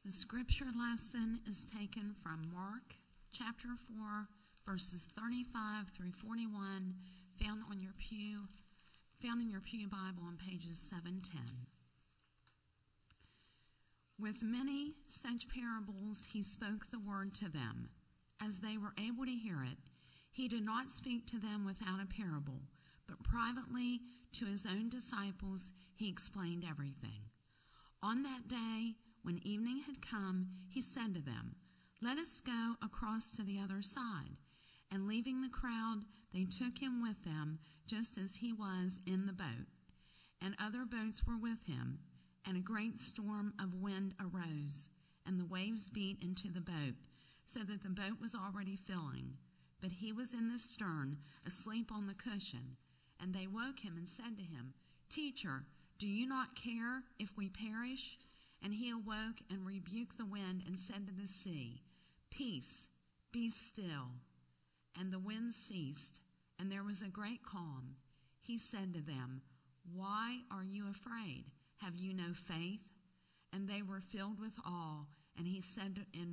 The scripture lesson is taken from Mark chapter 4, verses 35 through 41, found in your pew Bible on pages 710. With many such parables he spoke the word to them. As they were able to hear it, he did not speak to them without a parable, but privately to his own disciples he explained everything. On that day, when evening had come, he said to them, "Let us go across to the other side." And leaving the crowd, they took him with them, just as he was in the boat. And other boats were with him, and a great storm of wind arose, and the waves beat into the boat, so that the boat was already filling. But he was in the stern, asleep on the cushion. And they woke him and said to him, "Teacher, do you not care if we perish?" And he awoke and rebuked the wind and said to the sea, "Peace, be still." And the wind ceased, and there was a great calm. He said to them, "Why are you afraid? Have you no faith?" And they were filled with awe, and he said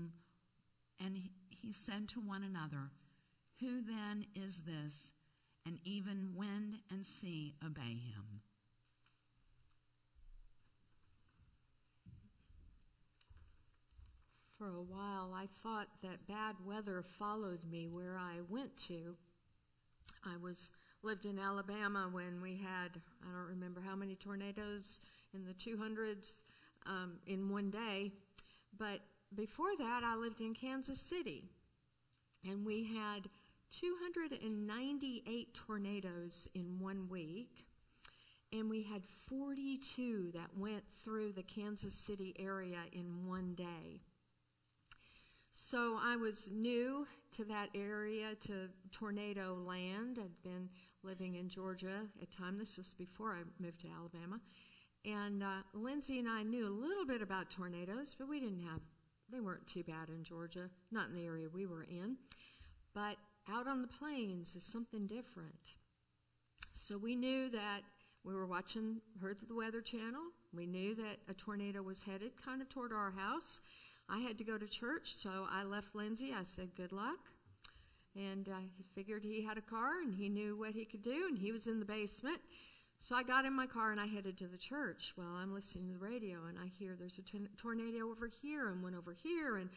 to one another, "Who then is this?" And even wind and sea obey him. For a while, I thought that bad weather followed me where I went to. I lived in Alabama when we had, I don't remember how many tornadoes in the 200s in one day. But before that, I lived in Kansas City. And we had 298 tornadoes in 1 week. And we had 42 that went through the Kansas City area in one day. So I was new to that area, to tornado land. I'd been living in Georgia at the time. This was before I moved to Alabama. And Lindsay and I knew a little bit about tornadoes, but they weren't too bad in Georgia, not in the area we were in. But out on the plains is something different. So we knew that we were heard the Weather Channel. We knew that a tornado was headed kind of toward our house. I had to go to church, so I left Lindsay. I said, "Good luck." And he figured he had a car and he knew what he could do, and he was in the basement. So I got in my car and I headed to the church. Well, I'm listening to the radio and I hear there's a tornado over here and one over here, and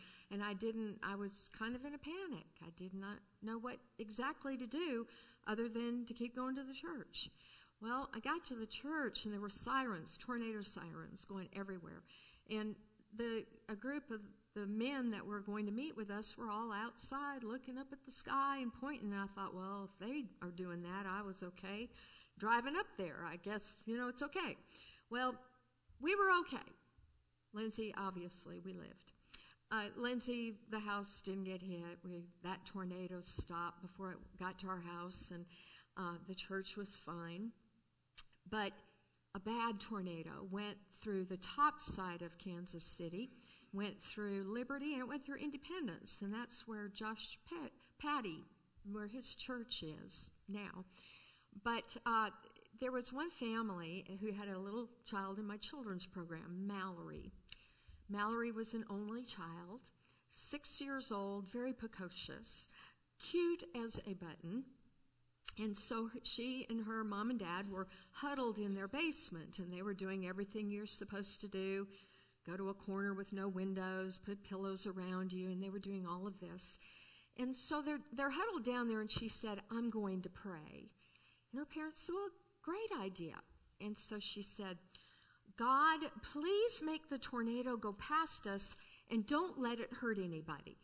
I was kind of in a panic. I did not know what exactly to do other than to keep going to the church. Well, I got to the church and there were sirens, tornado sirens going everywhere. And a group of the men that were going to meet with us were all outside looking up at the sky and pointing. And I thought, well, if they are doing that, I was okay driving up there. I guess, it's okay. Well, we were okay. Lindsay, obviously, we lived. Lindsay, the house didn't get hit. That tornado stopped before it got to our house, and the church was fine. But a bad tornado went through the top side of Kansas City, went through Liberty, and it went through Independence, and that's where Josh Patty, where his church is now. But there was one family who had a little child in my children's program, Mallory. Mallory was an only child, 6 years old, very precocious, cute as a button. And so she and her mom and dad were huddled in their basement, and they were doing everything you're supposed to do. Go to a corner with no windows, put pillows around you, and they were doing all of this. And so they're huddled down there, and she said, "I'm going to pray." And her parents said, "Well, great idea." And so she said, "God, please make the tornado go past us, and don't let it hurt anybody."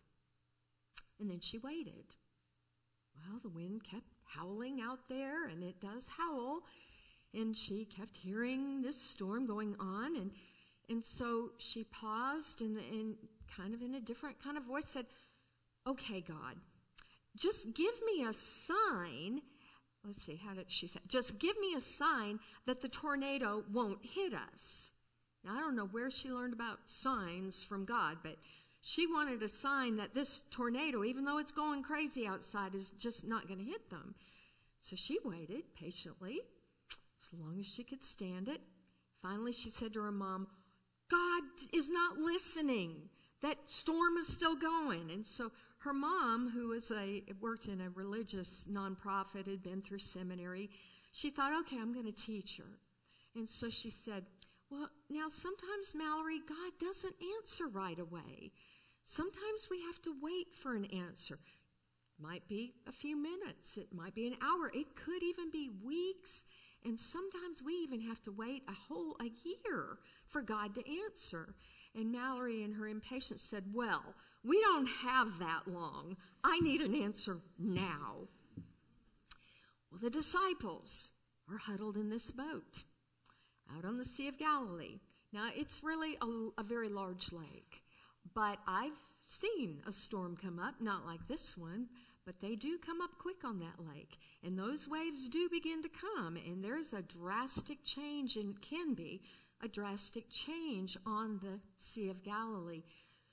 And then she waited. Well, the wind kept howling out there, and it does howl, and she kept hearing this storm going on, and so she paused and kind of in a different kind of voice said, "Okay, God, just give me a sign." Let's see, how did she say? "Just give me a sign that the tornado won't hit us." Now, I don't know where she learned about signs from God, but she wanted a sign that this tornado, even though it's going crazy outside, is just not going to hit them. So she waited patiently, as long as she could stand it. Finally, she said to her mom, God is not listening. That storm is still going. And so her mom, who worked in a religious nonprofit, had been through seminary, she thought, okay, I'm going to teach her. And so she said, well, now sometimes, Mallory, God doesn't answer right away. Sometimes we have to wait for an answer. It might be a few minutes. It might be an hour. It could even be weeks. And sometimes we even have to wait a year for God to answer. And Mallory, in her impatience, said, well, we don't have that long. I need an answer now. Well, the disciples are huddled in this boat out on the Sea of Galilee. Now, it's really a very large lake, but I've seen a storm come up, not like this one, but they do come up quick on that lake, and those waves do begin to come, and there's a drastic change, and can be a drastic change on the Sea of Galilee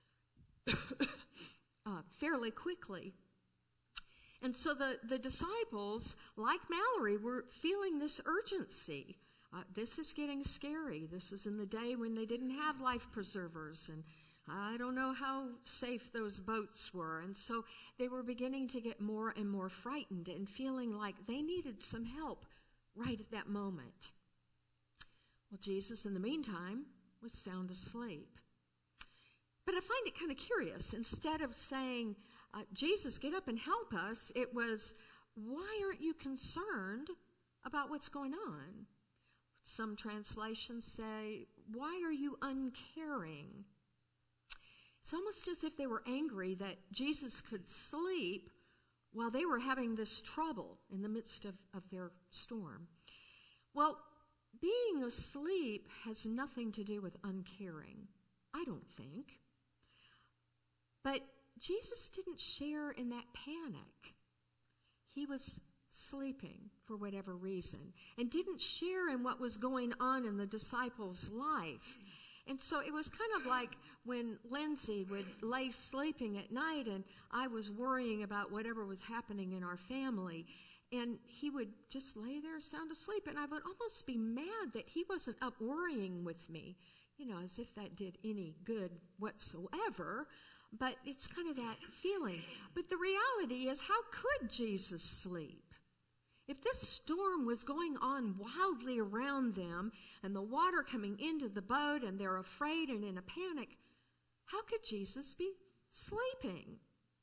fairly quickly. And so the disciples, like Mallory, were feeling this urgency. This is getting scary. This is in the day when they didn't have life preservers, and I don't know how safe those boats were. And so they were beginning to get more and more frightened and feeling like they needed some help right at that moment. Well, Jesus, in the meantime, was sound asleep. But I find it kind of curious. Instead of saying, Jesus, get up and help us, it was, why aren't you concerned about what's going on? Some translations say, why are you uncaring? It's almost as if they were angry that Jesus could sleep while they were having this trouble in the midst of their storm. Well, being asleep has nothing to do with uncaring, I don't think. But Jesus didn't share in that panic. He was sleeping for whatever reason and didn't share in what was going on in the disciples' life. And so it was kind of like when Lindsay would lay sleeping at night and I was worrying about whatever was happening in our family. And he would just lay there sound asleep. And I would almost be mad that he wasn't up worrying with me, as if that did any good whatsoever. But it's kind of that feeling. But the reality is, how could Jesus sleep? If this storm was going on wildly around them and the water coming into the boat and they're afraid and in a panic, how could Jesus be sleeping?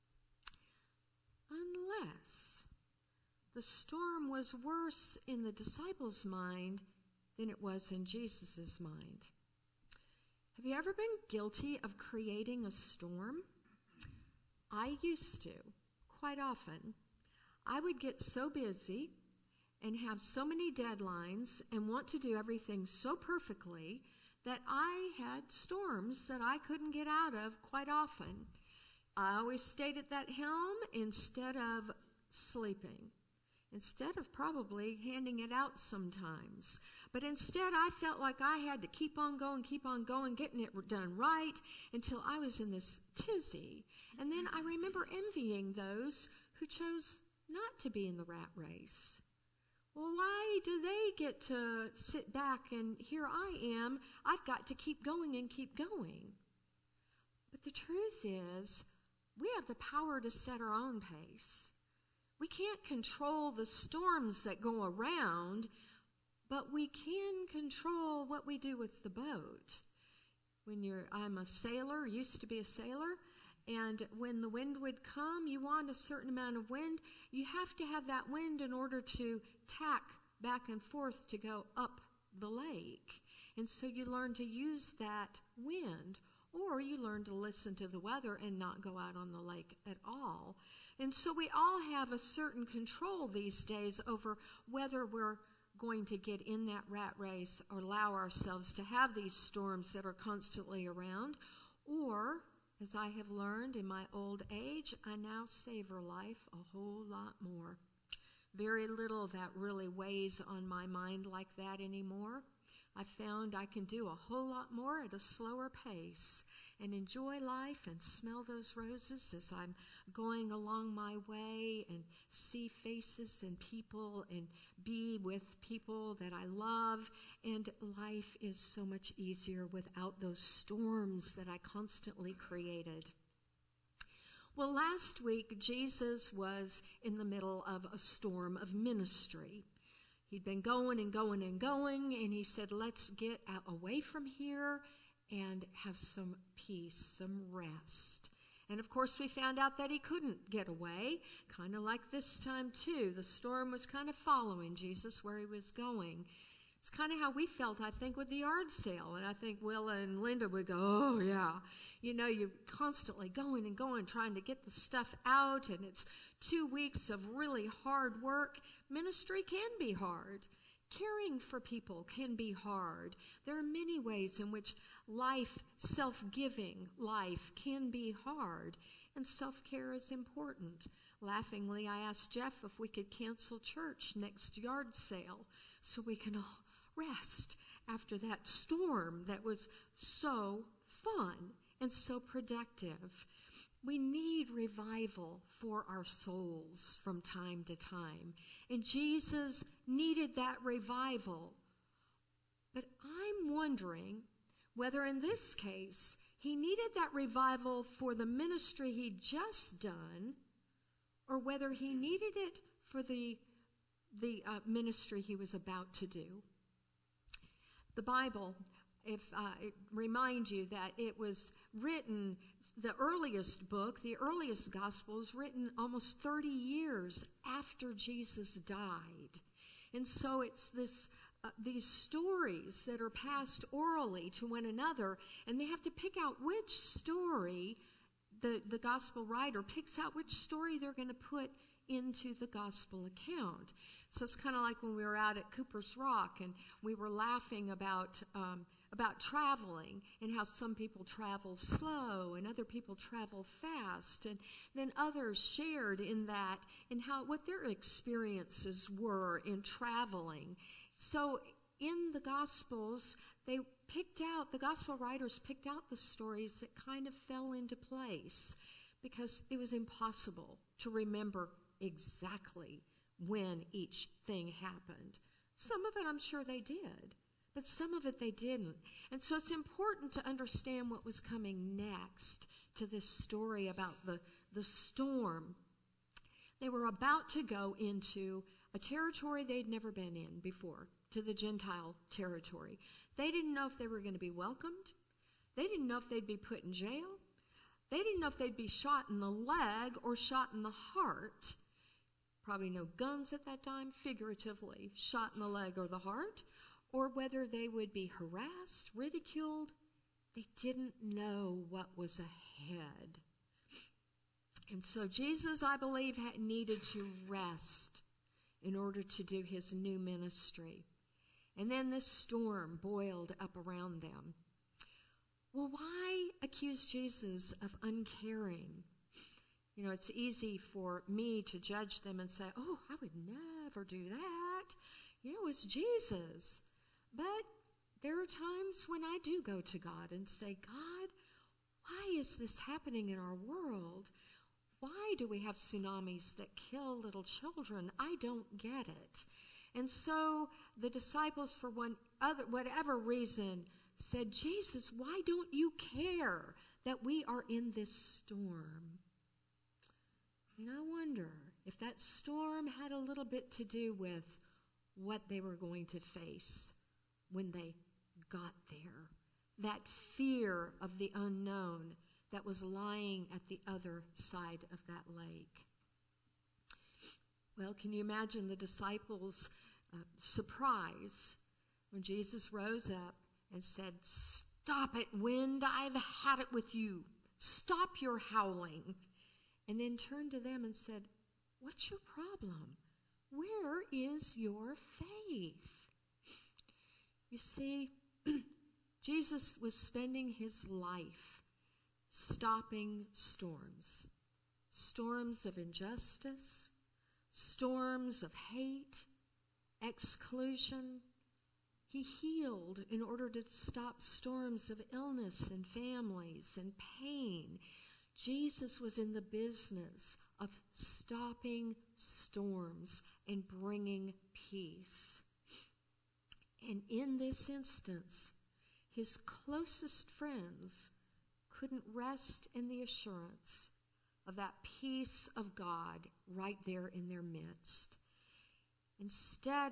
Unless the storm was worse in the disciples' mind than it was in Jesus' mind. Have you ever been guilty of creating a storm? I used to, quite often. I would get so busy and have so many deadlines and want to do everything so perfectly that I had storms that I couldn't get out of quite often. I always stayed at that helm instead of sleeping, instead of probably handing it out sometimes. But instead, I felt like I had to keep on going, getting it done right until I was in this tizzy. And then I remember envying those who chose not to be in the rat race. Well, why do they get to sit back and here I am? I've got to keep going and keep going. But the truth is, we have the power to set our own pace. We can't control the storms that go around, but we can control what we do with the boat. I'm a sailor, used to be a sailor, and when the wind would come, you want a certain amount of wind. You have to have that wind in order to tack back and forth to go up the lake. And so you learn to use that wind, or you learn to listen to the weather and not go out on the lake at all. And so we all have a certain control these days over whether we're going to get in that rat race or allow ourselves to have these storms that are constantly around, or, as I have learned in my old age, I now savor life a whole lot more. Very little that really weighs on my mind like that anymore. I found I can do a whole lot more at a slower pace. and enjoy life and smell those roses as I'm going along my way and see faces and people and be with people that I love. And life is so much easier without those storms that I constantly created. Well, last week, Jesus was in the middle of a storm of ministry. He'd been going and going and going, and he said, let's get away from here and have some peace, some rest. And of course, we found out that he couldn't get away, kind of like this time too. The storm was kind of following Jesus where he was going. It's kind of how we felt, I think, with the yard sale. And I think Willa and Linda would go, oh, yeah. You know, you're constantly going and going, trying to get the stuff out. And it's 2 weeks of really hard work. Ministry can be hard. Caring for people can be hard. There are many ways in which life, self-giving life, can be hard. And self-care is important. Laughingly, I asked Jeff if we could cancel church next yard sale so we can all rest after that storm that was so fun and so productive. We need revival for our souls from time to time. And Jesus needed that revival. But I'm wondering whether in this case he needed that revival for the ministry he'd just done, or whether he needed it for the ministry he was about to do. The Bible, it reminds you that it was written, the earliest book, the earliest gospel was written almost 30 years after Jesus died. And so it's these stories that are passed orally to one another, and they have to pick out which story, the gospel writer picks out which story they're going to put into the gospel account. So it's kind of like when we were out at Cooper's Rock and we were laughing about traveling and how some people travel slow and other people travel fast, and then others shared in that and what their experiences were in traveling. So in the Gospels, the gospel writers picked out the stories that kind of fell into place because it was impossible to remember exactly when each thing happened. Some of it I'm sure they did, but some of it they didn't. And so it's important to understand what was coming next to this story about the storm. They were about to go into a territory they'd never been in before, to the Gentile territory. They didn't know if they were going to be welcomed. They didn't know if they'd be put in jail. They didn't know if they'd be shot in the leg or shot in the heart. Probably no guns at that time, figuratively, shot in the leg or the heart, or whether they would be harassed, ridiculed. They didn't know what was ahead. And so Jesus, I believe, needed to rest in order to do his new ministry. And then this storm boiled up around them. Well, why accuse Jesus of uncaring? You know, it's easy for me to judge them and say, oh, I would never do that. You know, it's Jesus. But there are times when I do go to God and say, God, why is this happening in our world? Why do we have tsunamis that kill little children? I don't get it. And so the disciples, for whatever reason, said, Jesus, why don't you care that we are in this storm? And I wonder if that storm had a little bit to do with what they were going to face when they got there. That fear of the unknown that was lying at the other side of that lake. Well, can you imagine the disciples' surprise when Jesus rose up and said, stop it, wind, I've had it with you. Stop your howling. And then turned to them and said, what's your problem? Where is your faith? You see, Jesus was spending his life stopping storms. Storms of injustice, storms of hate, exclusion, He healed in order to stop storms of illness and families and pain. Jesus was in the business of stopping storms and bringing peace. And in this instance, his closest friends couldn't rest in the assurance of that peace of God right there in their midst. Instead,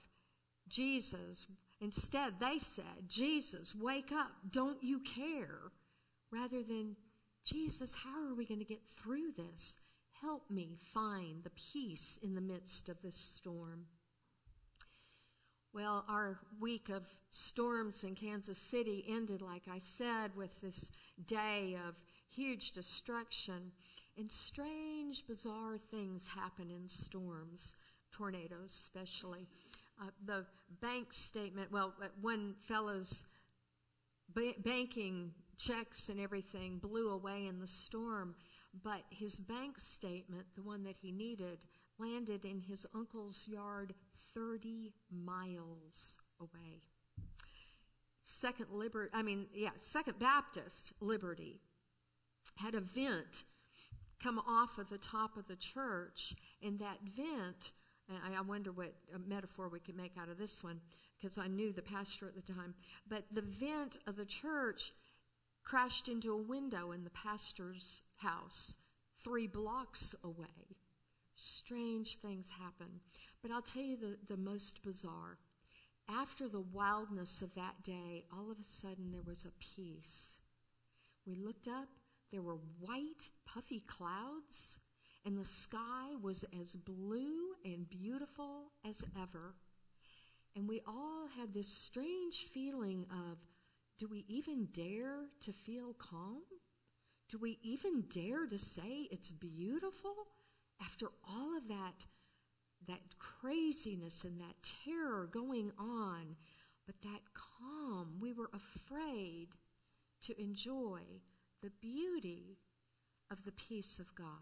they said, Jesus, wake up, don't you care? Rather than, Jesus, how are we going to get through this? Help me find the peace in the midst of this storm. Well, our week of storms in Kansas City ended, like I said, with this day of huge destruction. And strange, bizarre things happen in storms, tornadoes especially. The bank statement, one fellow's banking checks and everything blew away in the storm, but his bank statement, the one that he needed, landed in his uncle's yard 30 miles away. Second Baptist Liberty had a vent come off of the top of the church, and that vent, and I wonder what metaphor we could make out of this one, because I knew the pastor at the time, but the vent of the church crashed into a window in the pastor's house 3 blocks away. Strange things happen. But I'll tell you the most bizarre. After the wildness of that day, all of a sudden there was a peace. We looked up, there were white, puffy clouds, and the sky was as blue and beautiful as ever. And we all had this strange feeling of, do we even dare to feel calm? Do we even dare to say it's beautiful? After all of that craziness and that terror going on, but that calm, we were afraid to enjoy the beauty of the peace of God.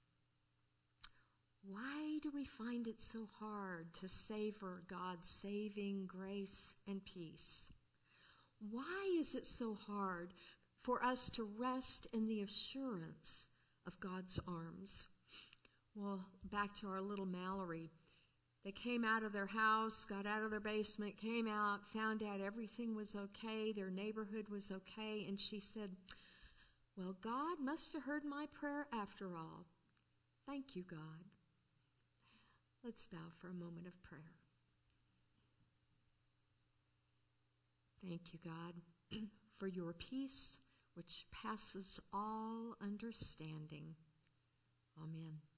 Why do we find it so hard to savor God's saving grace and peace? Why is it so hard for us to rest in the assurance of God's arms? Well, back to our little Mallory. They came out of their house, got out of their basement, came out, found out everything was okay, their neighborhood was okay, and she said, well, God must have heard my prayer after all. Thank you, God. Let's bow for a moment of prayer. Thank you, God, for your peace which passes all understanding. Amen.